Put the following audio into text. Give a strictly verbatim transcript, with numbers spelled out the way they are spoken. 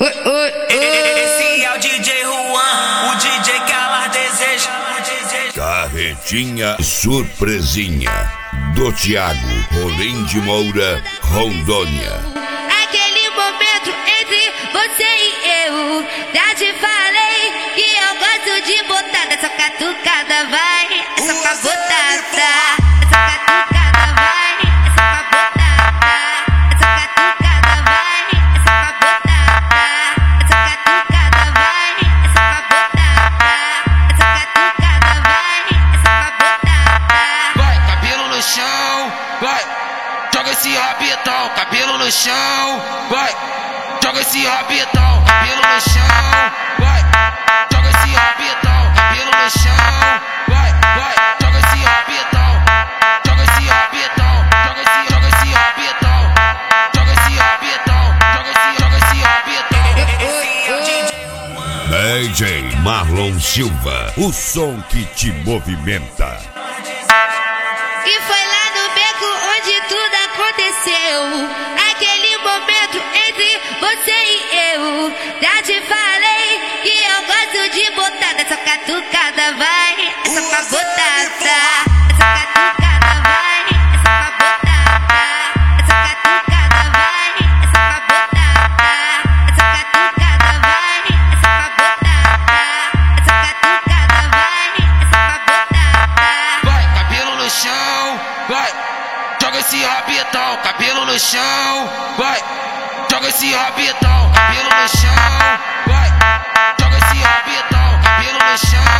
Esse é o D J Juan, o D J que ela deseja. Carretinha surpresinha do Thiago Rolim de Moura, Rondônia. Aquele momento entre você e eu, já te falei que eu gosto de botar nessa catucada, vai, essa cabotada, essa catucada, vai, essa cabotada, essa catucada, vai, essa cabotada, essa catucada, vai, essa cabotada, essa catucada, vai, essa cabotada. Vai, cabelo no chão, vai, joga esse rabetão, cabelo no chão, vai, joga esse rabetão, cabelo no chão, vai, joga esse rabetão, cabelo no chão, vai, vai, joga esse rabetão, joga esse rabetão, joga esse, joga esse rabetão, joga esse rabetão, joga esse, joga esse rabetão. D J Marlon Silva, o som que te movimenta. E foi lá no beco onde tudo aconteceu, aquele momento entre você e eu, já te falei que eu gosto de botar nessa catucada, vai, essa cabotada, essa catucada, vai, essa cabotada, essa catucada, vai, essa cabotada, essa catucada, vai, essa cabotada, essa catucada, vai, essa cabotada. Vai, cabelo no chão, vai, joga esse rabetão, cabelo no chão, vai, joga esse rabetão, cabelo no chão, vai, joga esse rabetão, cabelo no chão.